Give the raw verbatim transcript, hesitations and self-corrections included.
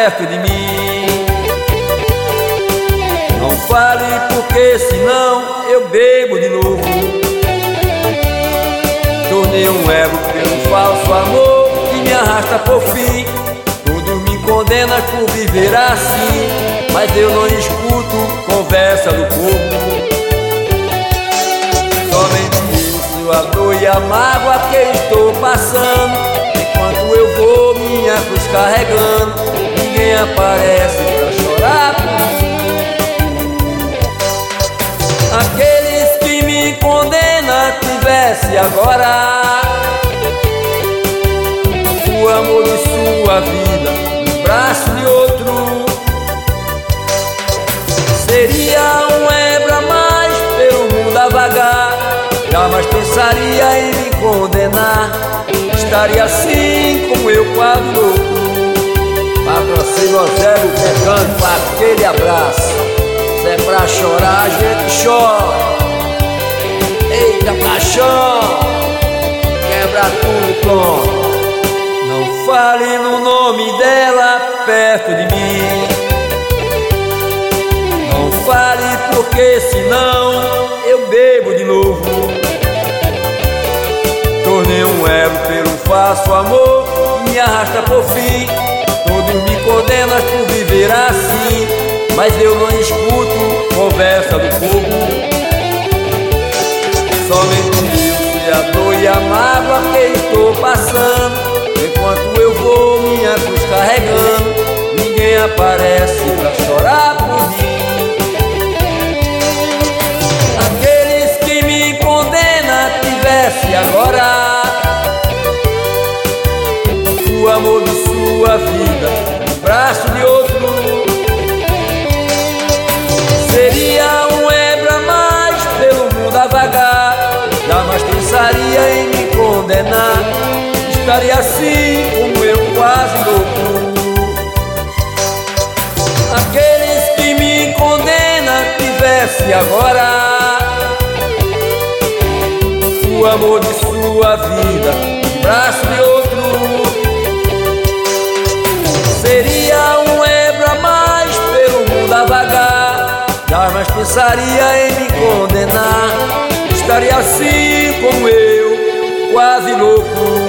perto de mim. Não fale porque senão eu bebo de novo. Tornei um ego pelo falso amor que me arrasta por fim. Todos me condenam por viver assim, mas eu não escuto conversa do povo. Somente isso, a dor e a mágoa que estou passando. Enquanto eu vou minha cruz carregando, ninguém aparece pra chorar por mim. Aqueles que me condenam tivesse agora o amor de sua vida no braço de outro, seria um ébrio a mais pelo mundo a vagar. Jamais pensaria em me condenar, estaria assim como eu quase louco. Patrocínio Zero Pecando para aquele abraço. Se é pra chorar, a gente chora. Eita paixão, quebra tudo, pronto. Não fale no nome dela perto de mim. Não fale porque senão eu bebo de novo. Tornei um ego pelo falso amor que me arrasta por fim. Todos me condenam por viver assim, mas eu não escuto conversa do povo. Somente isso e a dor e a mágoa que estou passando. Enquanto eu vou minha cruz carregando, ninguém aparece pra chorar por mim. Aqueles que me condenam tivesse agora o amor de sua vida no braço de outro, seria um ébrio a mais pelo mundo a vagar. Jamais pensaria em me condenar, estaria assim como eu quase louco. Aqueles que me condenam tivesse agora o amor de sua vida no braço de outro, seria um ébrio a mais pelo mundo a vagar. Jamais pensaria em me condenar, estaria assim como eu, quase louco.